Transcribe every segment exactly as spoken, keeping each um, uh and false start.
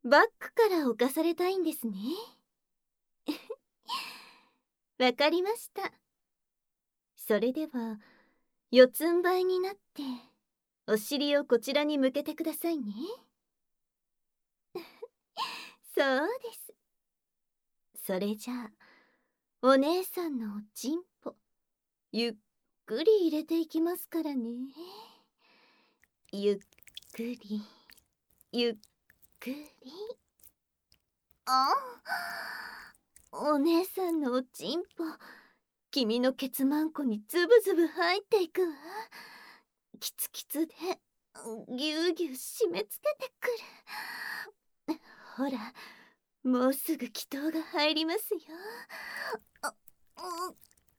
バッグから犯されたいんですね。わかりました。それでは四つん這いになってお尻をこちらに向けてくださいね。そうです。それじゃあお姉さんのおちんぽゆっくり入れていきますからね。ゆっくりゆっくり。あ、お姉さんのおちんぽ君のケツマンコにズブズブ入っていくわ。キツキツでぎゅうぎゅう締め付けてくる。ほら、もうすぐ祈祷が入りますよ。あ、う、う、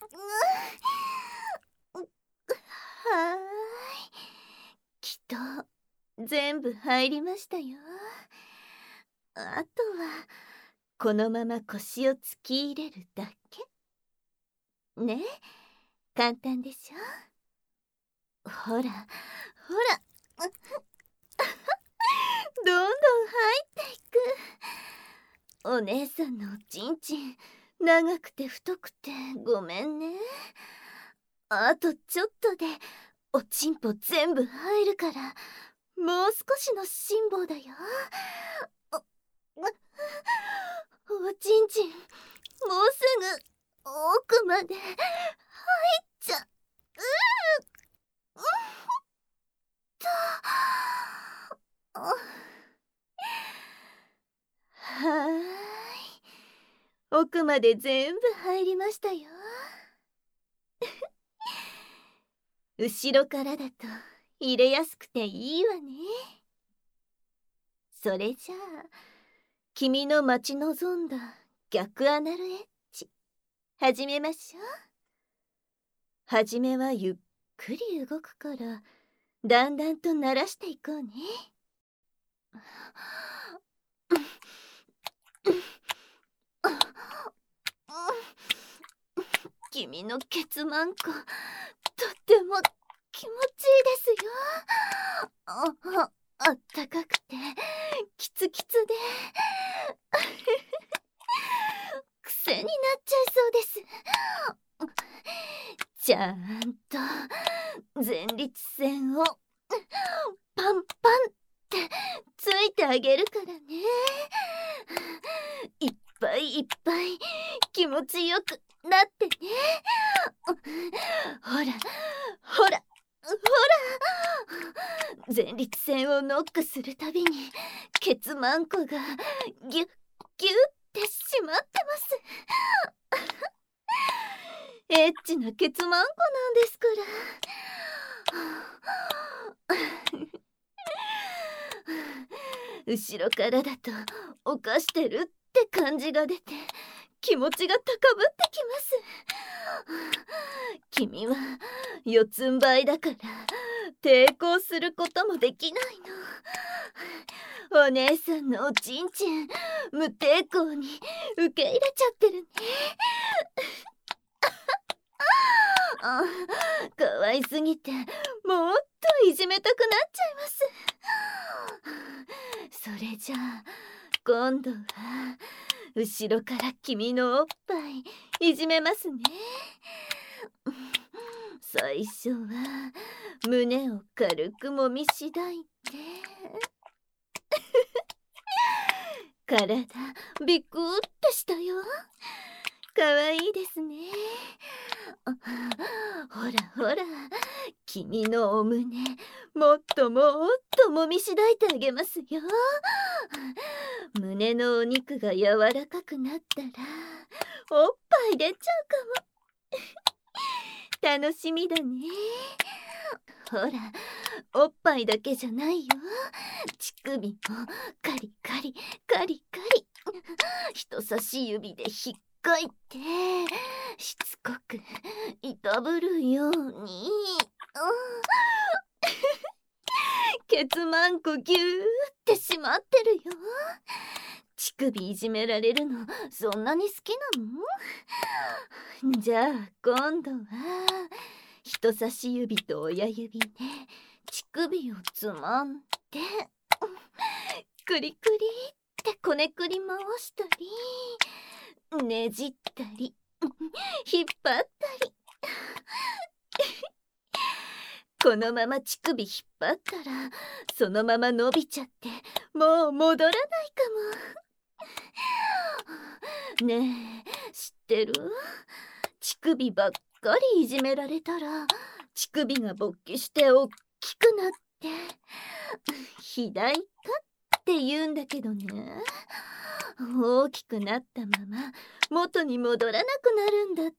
う、はーい。祈祷全部入りましたよ。あとはこのまま腰を突き入れるだけ。ね、簡単でしょ。ほらほらどんどん入っていく。お姉さんのおちんちん長くて太くてごめんね。あとちょっとでおちんぽ全部入るから、もう少しの辛抱だよ。お、おちんちんもうすぐ奥まで入っちゃう。うっとはーい、奥まで全部入りましたよ。後ろからだと入れやすくていいわね。それじゃあ君の待ち望んだ逆アナルエッジ始めましょう。はじめはゆっくり動くからだんだんと慣らしていこうね。君のケツマンコとっても気持ちいいですよ。あ、あ、あったかくてキツキツで癖になっちゃいそうです。ちゃんと前立腺をパンパンってついてあげるからね。いっぱいいっぱい気持ちよくなってね。ほらほらほら、前立腺をノックするたびにケツマンコがギュッギュッってしまってます。エッチなケツマンコなんですから。後ろからだと犯してるって感じが出て気持ちが高ぶってきます。君は四つん這いだから抵抗することもできないの。お姉さんのおちんちん無抵抗に受け入れちゃってるね。あ、かわいすぎてもっといじめたくなっちゃいます。それじゃあ今度は後ろから君のおっぱいいじめますね。最初は胸を軽くもみしだいて体ビクってしたよ。かわいいですね。ほらほら、君のお胸もっともっともみしだいてあげますよ。胸のお肉が柔らかくなったらおっぱい出ちゃうかも。楽しみだね。ほら、おっぱいだけじゃないよ。乳首もカリカリカリカリ人差し指でひっかいてしつこくいたぶるように。ケツマンコギューってしまってるよ。乳首いじめられるのそんなに好きなの？じゃあ今度は人差し指と親指で乳首をつまんでクリクリってでこねくり回したりねじったり引っ張ったりこのまま乳首引っ張ったらそのまま伸びちゃってもう戻らないかも。ねえ知ってる？乳首ばっかりいじめられたら乳首が勃起しておっきくなって肥大化って言うんだけどね、大きくなったまま元に戻らなくなるんだって。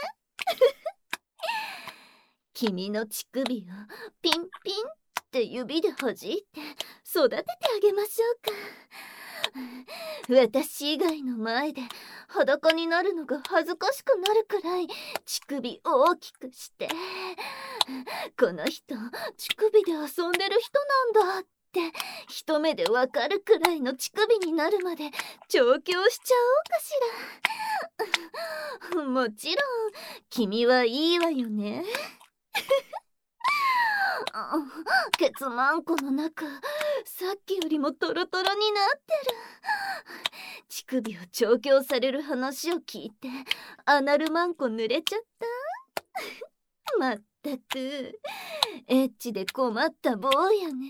君の乳首をピンピンって指で弾いて育ててあげましょうか。私以外の前で裸になるのが恥ずかしくなるくらい乳首大きくして、この人乳首で遊んでる人なんだって一目でわかるくらいの乳首になるまで調教しちゃおうかしら。もちろん君はいいわよね。ケツマンコの中さっきよりもトロトロになってる。乳首を調教される話を聞いてアナルマンコ濡れちゃった。まったくエッチで困った坊やね。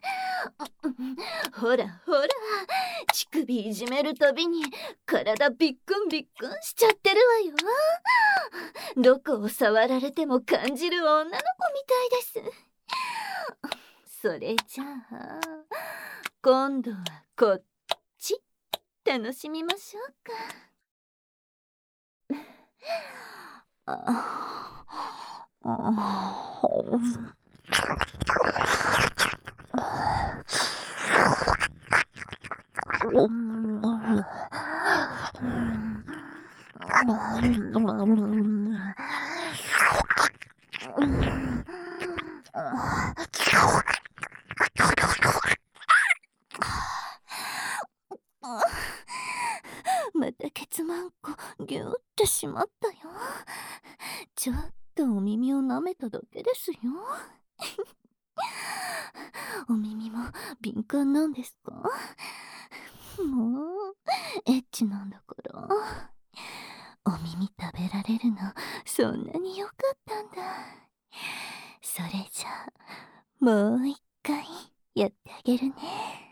ほらほら乳首いじめるたびに体ビックンビックンしちゃってるわよ。どこを触られても感じる女の子みたいです。それじゃあ今度はこっち楽しみましょうか。ああまたケツマンコギューってしまったよ。ちょっとお耳を舐めただけですよ。お耳も敏感なんですか？もうエッチなんだから。お耳食べられるのそんなに良かったんだ。それじゃあもう一回やってあげるね。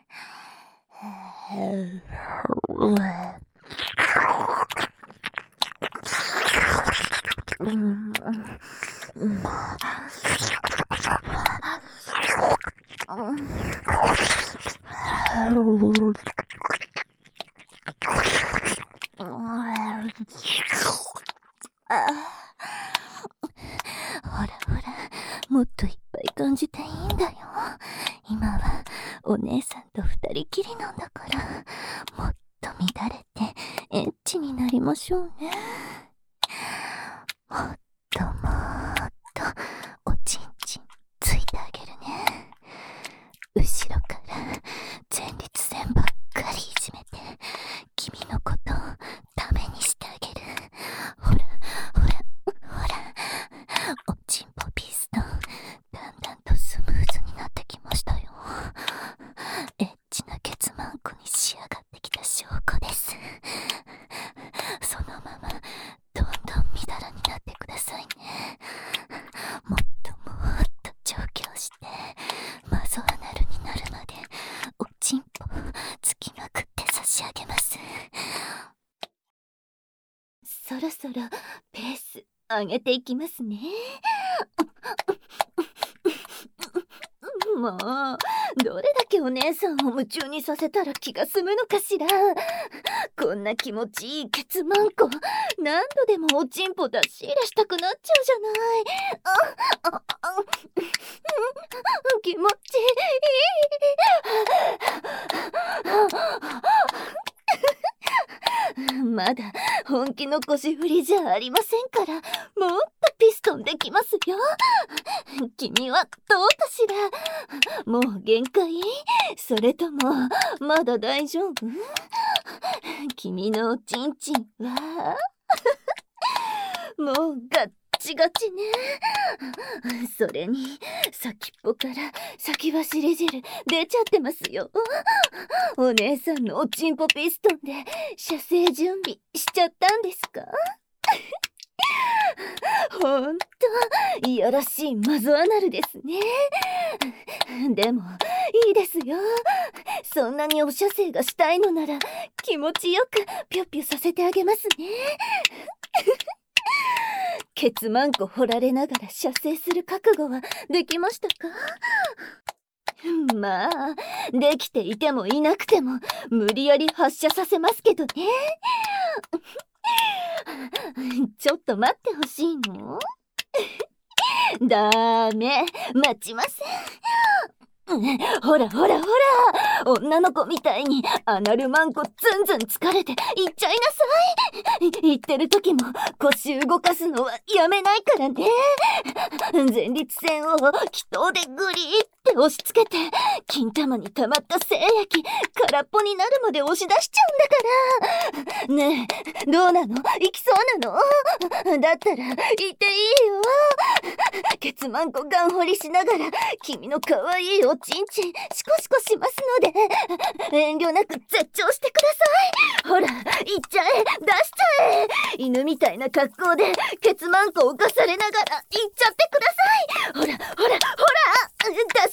ほらほらもっといっぱい感じていいんだよ。今はお姉さんと二人きりなんだからもっと乱れてエッチになりましょうね。もっともっとおちんちんついてあげるね。後ろから前立腺ばっかりいじめて君のことをためにしてあげる。ほらほらほらおちんぽピストンだんだんとスムーズになってきましたよ。エッチなケツマンコに仕上がってきた証拠です。そのままどんどんみだらになってくださいね。もっともっと調教してマゾアナルになるまでおちんぽつきまくって差し上げます。そろそろペース上げていきますね。もうどれだけお姉さんを夢中にさせたら気が済むのかしら。こんな気持ちいいケツマンコ何度でもおちんぽ出し入れしたくなっちゃうじゃない。あああ気持ちいい。まだ本気の腰振りじゃありませんからもっとピストンできますよ。君はどうかしら。もう限界？それともまだ大丈夫？君のおちんちんはもうがっチガチね。それに先っぽから先走り汁出ちゃってますよ。お姉さんのおちんぽピストンで射精準備しちゃったんですか？ほんといやらしいマゾアナルですね。でもいいですよ。そんなにお射精がしたいのなら気持ちよくピュッピュさせてあげますね。ケツマンコ掘られながら射精する覚悟はできましたか？まあできていてもいなくても無理やり発射させますけどね。ちょっと待ってほしいの？ダメ、待ちません。ほらほらほら、女の子みたいにアナルマンコズンズン疲れて行っちゃいなさい。言ってる時も腰動かすのはやめないからね。前立腺を気筒でグリーって押し付けて金玉に溜まった精液空っぽになるまで押し出しちゃうんだから。ねえ、どうなの？行きそうなの？だったら行っていいよ。ケツマンコガン掘りしながら君の可愛いおちんちんシコシコしますので遠慮なく絶頂してください。ほら行っちゃえ、出しちゃえ。犬みたいな格好でケツマンコを犯されながら行っちゃってください。ほらほらほら、出しなさ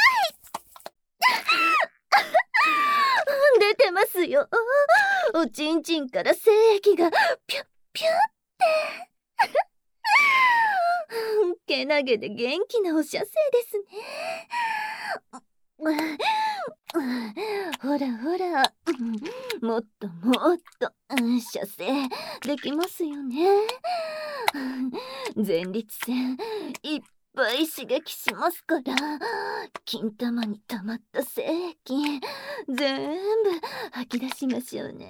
い。出てますよ。おちんちんから精液がピュッピュッってけなげで元気なお射精ですね。ほらほら、もっともっと射精できますよね。前立腺いっぱい刺激しますから、金玉に溜まった精液全部吐き出しましょうね。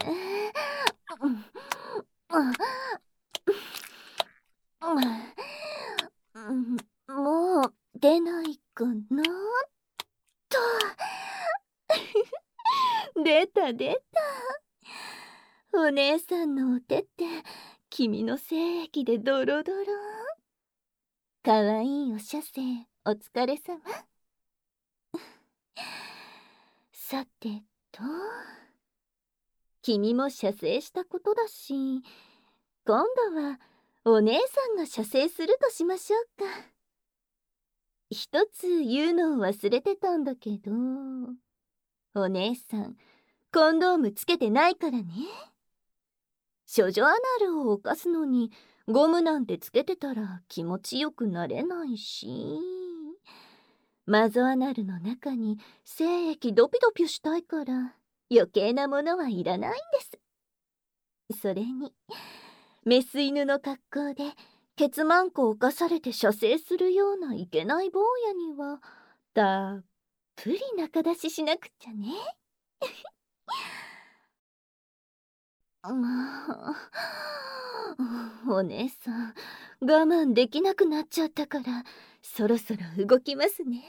もう出ないかなと。出た出た。お姉さんのお手って君の精液でドロドロ。かわいいお射精お疲れ様。さてと、君も射精したことだし、今度はお姉さんが射精するとしましょうか。一つ言うのを忘れてたんだけど、お姉さんコンドームつけてないからね。処女アナルを犯すのにゴムなんてつけてたら気持ちよくなれないし、マゾアナルの中に精液ドピドピしたいから余計なものはいらないんです。それにメス犬の格好でケツマンコを犯されて射精するようないけない坊やにはたっぷり仲出ししなくちゃね。お姉さん我慢できなくなっちゃったからそろそろ動きますね。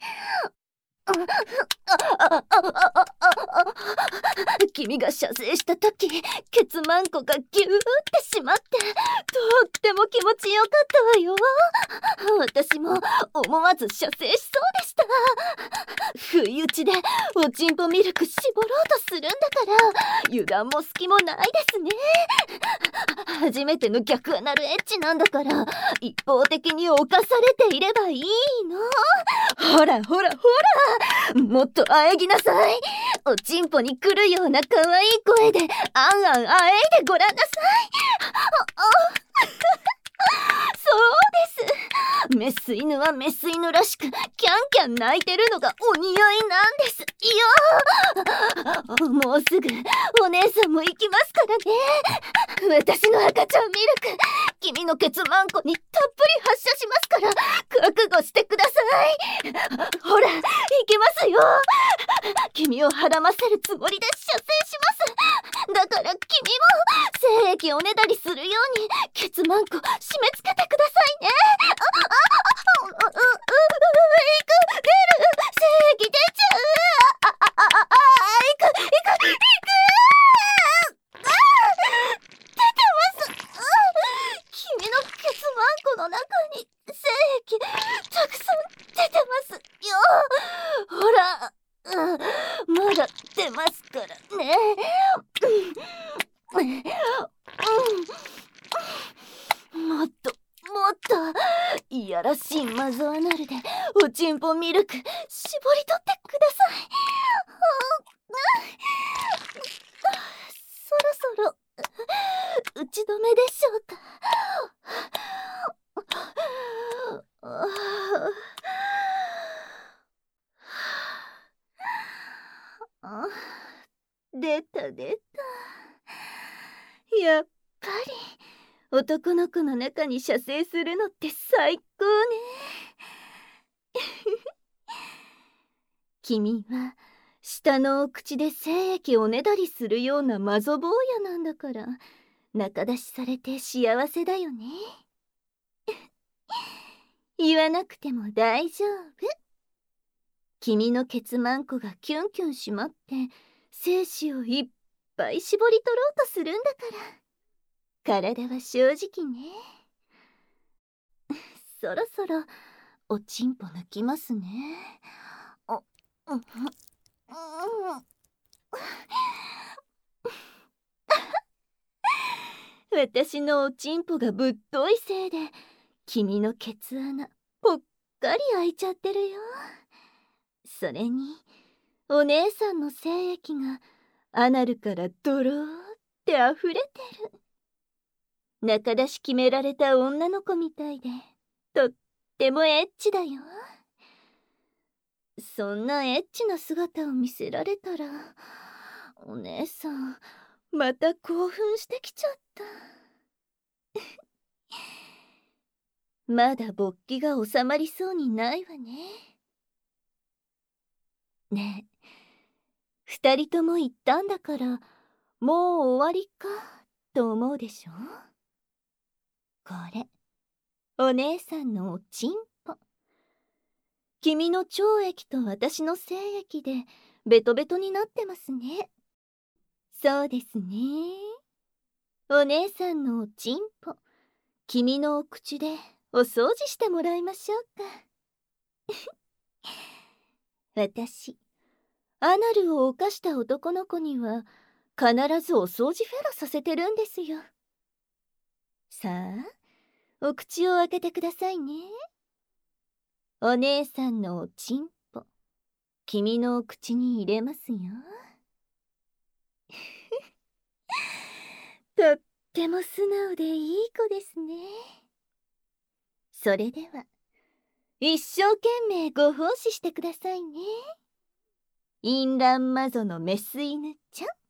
君が射精した時ケツマンコがギューってしまってとっても気持ちよかったわよ。私も思わず射精しそうでした。不意打ちでおちんぽミルク絞ろうとするんだから油断も隙もないですね。初めての逆アナルエッチなんだから一方的に犯されていればいいの。ほらほらほら、もっと喘ぎなさい。おちんぽに来るような可愛い声であんあんあえいでごらんなさい。そうです。メス犬はメス犬らしくキャンキャン鳴いてるのがお似合いなんですよ。もうすぐお姉さんも行きますからね。私の赤ちゃんミルク君のケツマンコにたっぷり発射しますから覚悟してください。ほら行きますよ。君をはらませるつもりで射精します。だから君も精液おねだりするようにケツマンコ締め付けてくださいね。ああああああいく出る精液出ちゃう。あああああいくいくいくあ出てます。君のケツマンコあ、まだ出ますからね。もっともっといやらしいマゾアナルでおちんぽミルク絞り取ってください。そろそろ打ち止めでしょうか。出た出た。やっぱり男の子の中に射精するのって最高ね。君は下のお口で精液をねだりするようなマゾ坊やなんだから仲出しされて幸せだよね。言わなくても大丈夫。君のケツマンコがキュンキュンしまって精子をいっぱい絞り取ろうとするんだから体は正直ね。そろそろおちんぽ抜きますね。あ、うん、うん、私のおちんぽがぶっといせいで君のケツ穴ぽっかり開いちゃってるよ。それにお姉さんの精液がアナルからドローって溢れてる。仲出し決められた女の子みたいでとってもエッチだよ。そんなエッチな姿を見せられたらお姉さんまた興奮してきちゃった。まだ勃起が収まりそうにないわね。ねえ、二人とも言ったんだからもう終わりかと思うでしょ。これお姉さんのおちんぽ。君の腸液と私の精液でベトベトになってますね。そうですね。お姉さんのおちんぽ、君のお口でお掃除してもらいましょうか。私アナルを犯した男の子には必ずお掃除フェラさせてるんですよ。さあお口を開けてくださいね。お姉さんのおちんぽ、君のお口に入れますよ。とっても素直でいい子ですね。それでは一生懸命ご奉仕してくださいね。淫乱魔女のメス犬ちゃん。